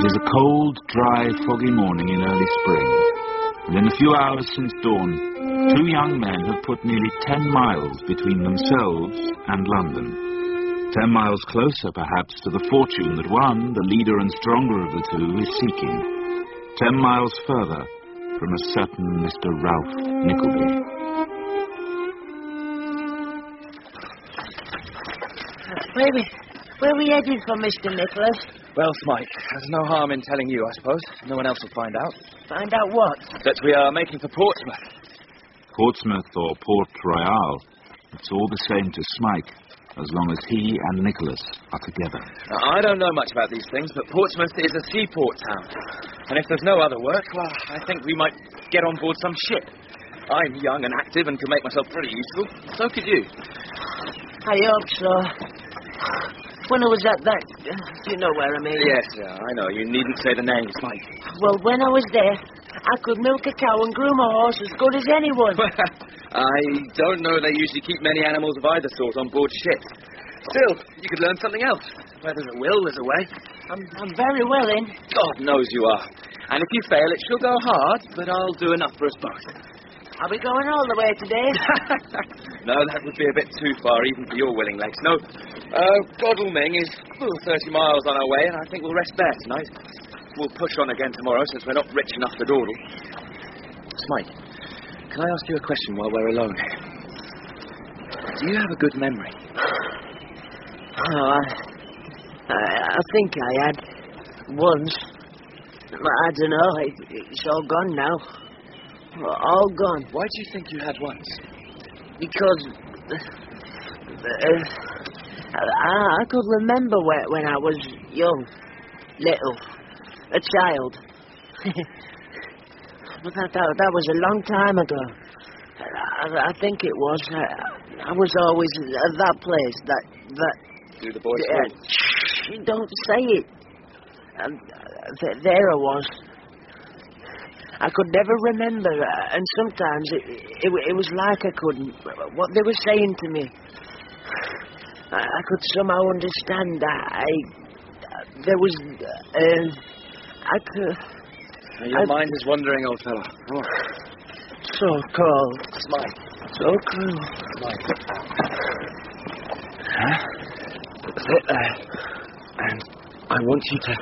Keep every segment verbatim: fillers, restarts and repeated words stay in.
It is a cold, dry, foggy morning in early spring. And in a few hours since dawn, two young men have put nearly ten miles between themselves and London. Ten miles closer, perhaps, to the fortune that one, the leader and stronger of the two, is seeking. Ten miles further from a certain Mister Ralph Nickleby. Where we, where we headed for, Mister Nicholas? Well, Smike, there's no harm in telling you, I suppose. No one else will find out. Find out what? That we are making for Portsmouth. Portsmouth or Port Royal, it's all the same to Smike, as long as he and Nicholas are together. Now, I don't know much about these things, but Portsmouth is a seaport town. And if there's no other work, well, I think we might get on board some ship. I'm young and active and can make myself pretty useful. So could you. I hope so. When I was at that... Uh, you know where I mean? Yes, yeah, I know. You needn't say the name, Smike. Well, when I was there, I could milk a cow and groom a horse as good as anyone. I don't know they usually keep many animals of either sort on board ships. Still, you could learn something else. Where there's a will, there's a way. I'm, I'm very willing. God knows you are. And if you fail, it shall go hard, but I'll do enough for us both. Are we going all the way today? No, that would be a bit too far, even for your willing legs. No, uh, Godalming is oh, thirty miles on our way, and I think we'll rest there tonight. We'll push on again tomorrow, since we're not rich enough to dawdle. Smike, can I ask you a question while we're alone here? Do you have a good memory? Oh, I, I, I think I had once. I don't know. It, it's all gone now. All gone. Why do you think you had once? Because uh, I, I could remember when, when I was young, little, a child. But that, that, that was a long time ago. I, I think it was. I, I was always at that place, that... that Do the boys uh, Don't say it. And uh, th- there I was. I could never remember, uh, and sometimes it, it, it was like I couldn't. What they were saying to me, I, I could somehow understand. I, uh, there was, uh, I could. Now your I, mind is wandering, old fellow. Come on. So cold. Smike. So cold. Smike. Huh? Sit there, and I want you to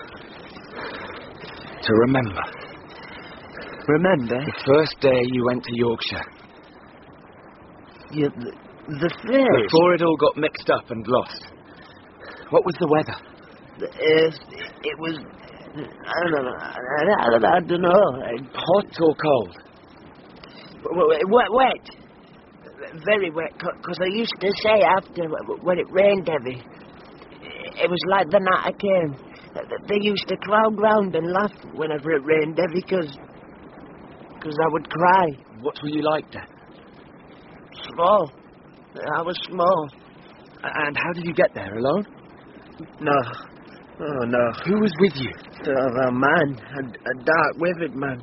to remember. Remember? The first day you went to Yorkshire. Yeah, the, the first? Before it all got mixed up and lost. What was the weather? The, uh, it was... I don't know. I, I, I don't know. Hot or cold? Wet. Wet. Very wet. Because I used to say after, when it rained heavy, it was like the night I came. They used to crowd round and laugh whenever it rained heavy, because... Because I would cry. What were you like then? Small. I was small. And how did you get there, alone? No. Oh, no. Who was with you? Uh, a man. A, a dark, withered man.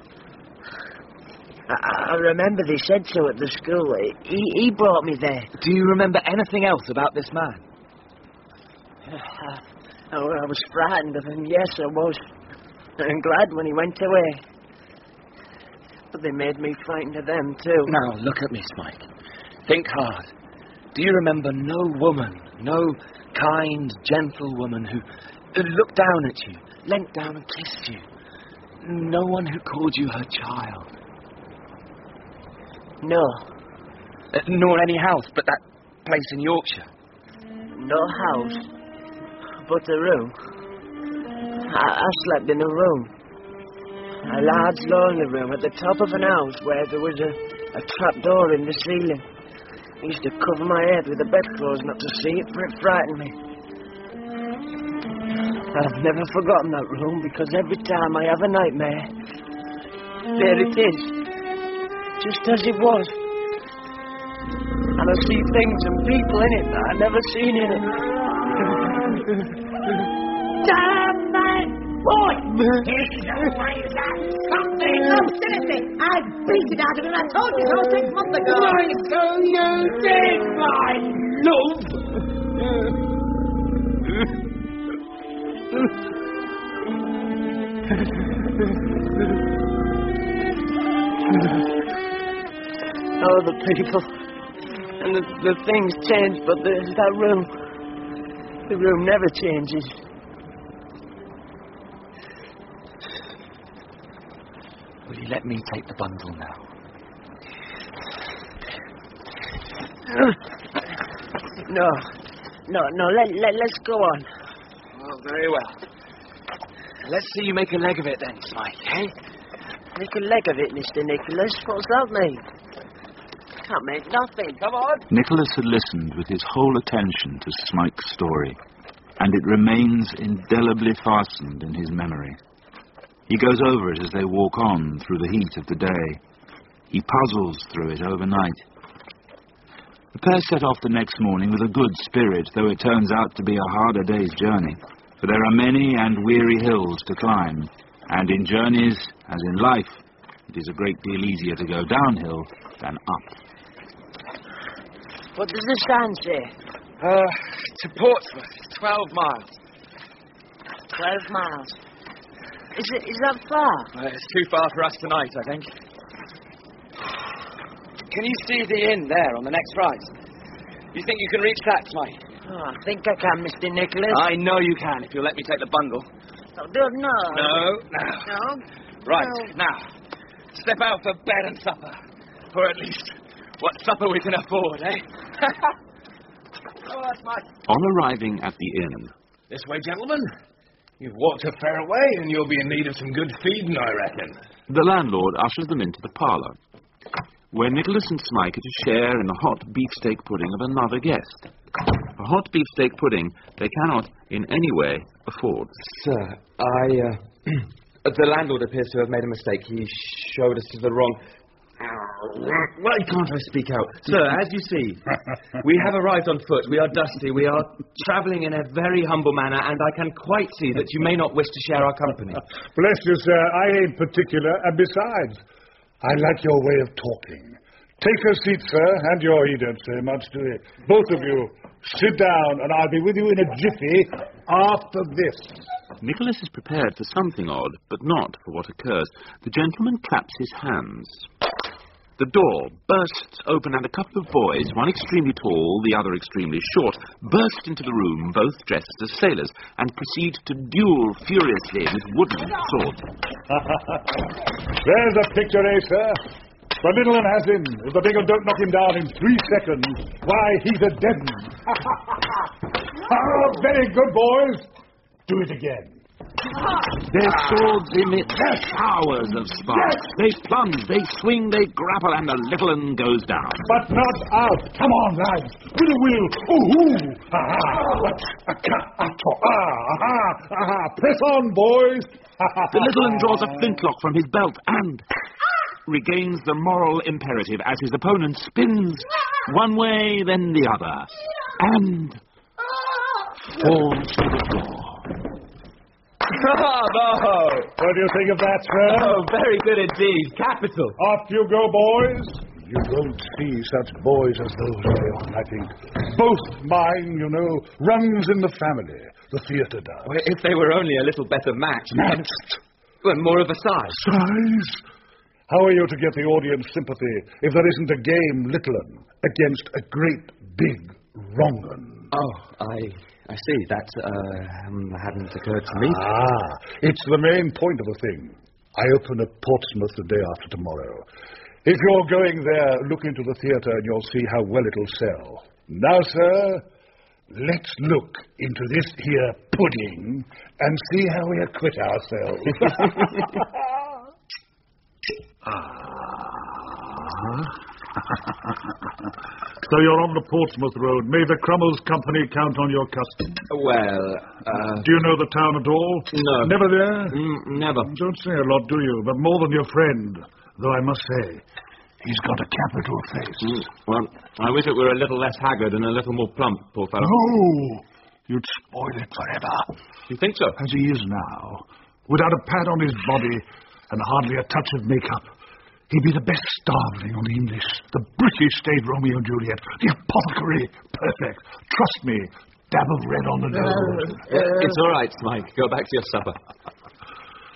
I, I remember they said so at the school. He, he brought me there. Do you remember anything else about this man? I, I was frightened of him, yes, I was. And glad when he went away. But they made me frightened of them, too. Now, look at me, Smike. Think hard. Do you remember no woman, no kind, gentle woman who, who looked down at you, leant down and kissed you? No one who called you her child? No. Uh, nor any house but that place in Yorkshire? No house, but a room. I, I slept in a room. A large, lonely room at the top of an house where there was a, a trap door in the ceiling. I used to cover my head with the bedclothes not to see it, for it frightened me. I've never forgotten that room, because every time I have a nightmare, there it is, just as it was. And I see things and people in it that I've never seen in it. Damn man! Boy! Here you go, why you got something? Oh, seriously, I beat it out of him. I told you so six months ago. Why, so you did, my love! Oh, the people. And the, the things change, but the, that room... The room never changes. Will you let me take the bundle now? No. No, no, let, let, let's go on. Oh, very well. Let's see you make a leg of it then, Smike, eh? Make a leg of it, Mister Nicholas. What's that mean? Can't make nothing. Come on. Nicholas had listened with his whole attention to Smike's story, and it remains indelibly fastened in his memory. He goes over it as they walk on through the heat of the day. He puzzles through it overnight. The pair set off the next morning with a good spirit, though it turns out to be a harder day's journey, for there are many and weary hills to climb, and in journeys, as in life, it is a great deal easier to go downhill than up. What does the sign say? Uh, to Portsmouth, twelve miles. Twelve miles. Is it? Is that far? Uh, it's too far for us tonight, I think. Can you see the inn there on the next rise? You think you can reach that, Smike? Oh, I think I can, Mister Nicholas. I know you can, if you'll let me take the bundle. Oh, don't know. No, no. No? Right, No. now, step out for bed and supper. Or at least, what supper we can afford, eh? Oh, that's my... On arriving at the inn, This way, gentlemen. You've walked a fair way, and you'll be in need of some good feeding, I reckon. the landlord ushers them into the parlour, where Nicholas and Smike are to share in the hot beefsteak pudding of another guest. A hot beefsteak pudding they cannot in any way afford. Sir, I, uh... the landlord appears to have made a mistake. He showed us to the wrong... Why can't I speak out? Sir, as you see, we have arrived on foot. We are dusty. We are travelling in a very humble manner, and I can quite see that you may not wish to share our company. Bless you, sir. I ain't particular. And besides, I like your way of talking. Take a seat, sir, and your he don't say much, do you? Both of you, sit down, and I'll be with you in a jiffy after this. Nicholas is prepared for something odd, but not for what occurs. The gentleman claps his hands. The door bursts open, and a couple of boys, one extremely tall, the other extremely short, burst into the room, both dressed as sailors, and proceed to duel furiously with wooden swords. There's a picture, eh, sir? The little one has him. If the big one don't knock him down in three seconds, why, he's a dead one. Ah, very good, boys. Do it again. Their swords emit showers of sparks. They plunge, they swing, they grapple, and the little one goes down. But not out. Come on, lads. With a will. Ooh-hoo. Ah-ha. Ah-ha. Ah-ha. Press on, boys. The little one draws a flintlock from his belt and regains the moral imperative as his opponent spins one way, then the other, and falls to the floor. Bravo! What do you think of that, sir? Oh, very good indeed. Capital. Off you go, boys. You don't see such boys as those very often, I think. Both mine, you know, runs in the family. The theatre does. Well, if they were only a little better matched. Matched? Well, more of a size. Size? How are you to get the audience sympathy if there isn't a game little 'un against a great big wrong 'un? Oh, I... I see. That uh, um, hadn't occurred to me. Ah, it's the main point of the thing. I open at Portsmouth the day after tomorrow. If you're going there, look into the theatre and you'll see how well it'll sell. Now, sir, let's look into this here pudding and see how we acquit ourselves. Ah. So you're on the Portsmouth Road. May the Crummles Company count on your custom. Well, uh... Do you know the town at all? No. Never there? Mm, never. Don't say a lot, do you? But more than your friend. Though I must say, he's got a capital face. Mm, well, I wish it were a little less haggard and a little more plump, poor fellow. No! You'd spoil it forever. You think so? As he is now, without a pad on his body and hardly a touch of makeup. He'd be the best starveling on the English, the British stage Romeo and Juliet, the apothecary, perfect. Trust me, dab of red on the nose. Uh, it's all right, Smike. Go back to your supper.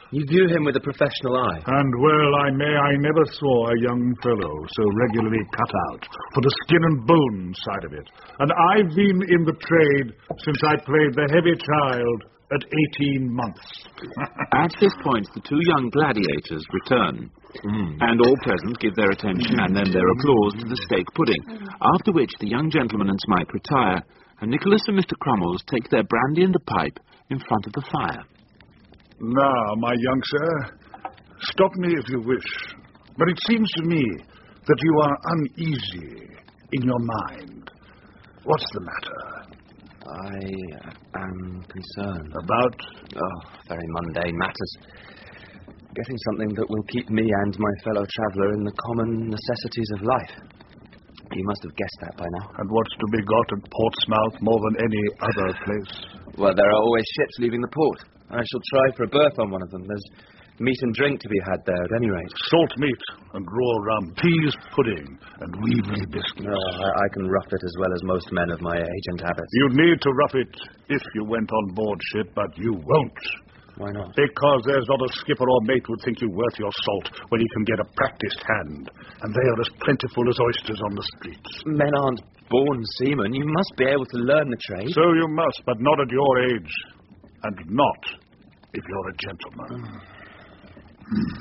You view him with a professional eye. And well I may, I never saw a young fellow so regularly cut out for the skin and bone side of it. And I've been in the trade since I played the heavy child at eighteen months. At this point, the two young gladiators return, mm. and all present give their attention and then their applause to the steak pudding, after which the young gentleman and Smike retire, and Nicholas and Mister Crummles take their brandy and a pipe in front of the fire. Now, my young sir, stop me if you wish, but it seems to me that you are uneasy in your mind. What's the matter? I am concerned. About? Oh, very mundane matters. Getting something that will keep me and my fellow traveller in the common necessities of life. You must have guessed that by now. And what's to be got at Portsmouth more than any other place? Well, there are always ships leaving the port. I shall try for a berth on one of them. There's meat and drink to be had there, at any rate. Salt meat and raw rum, peas pudding and weevily biscuits. No, I, I can rough it as well as most men of my age and habits. You'd need to rough it if you went on board ship, but you won't. Why not? Because there's not a skipper or mate would think you worth your salt when he can get a practiced hand. And they are as plentiful as oysters on the streets. Men aren't born seamen. You must be able to learn the trade. So you must, but not at your age. And not if you're a gentleman. Hmm.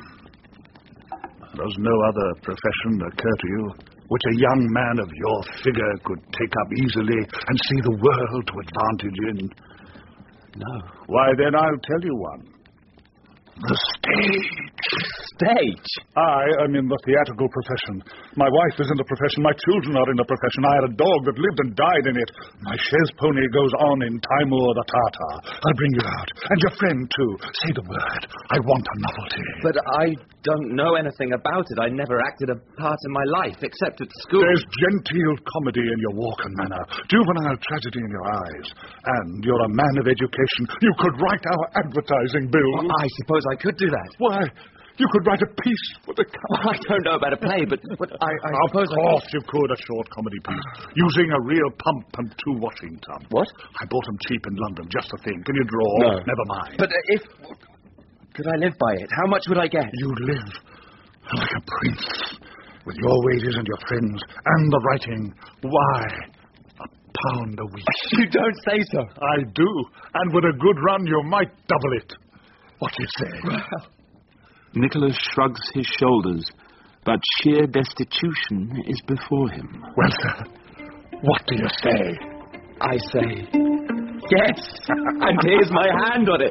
Does no other profession occur to you which a young man of your figure could take up easily and see the world to advantage in? No. Why, then I'll tell you one. The stage. Stage? I am in the theatrical profession. My wife is in the profession. My children are in the profession. I had a dog that lived and died in it. My chaise pony goes on in Timur the Tartar. I'll bring you out. And your friend, too. Say the word. I want a novelty. But I don't know anything about it. I never acted a part in my life, except at school. There's genteel comedy in your walk and manner. Juvenile tragedy in your eyes. And you're a man of education. You could write our advertising bill. Well, I suppose I could do that. Why, you could write a piece for the well, I don't know about a play, but, but I, I of suppose Of course I you could, a short comedy piece, using a real pump and two washing tubs. What? I bought them cheap in London, just the thing. Can you draw? No. Never mind. But uh, if... Could I live by it? How much would I get? You'd live like a prince, with your wages and your friends, and the writing. Why, a pound a week. You don't say so. I do, and with a good run, you might double it. What do you say? Well... Nicholas shrugs his shoulders, but sheer destitution is before him. Well, sir, what do you say? I say, yes, and here's my hand on it.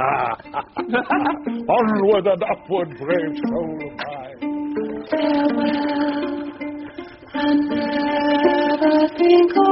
Onward and upward, brave soul of mine. Farewell, and never think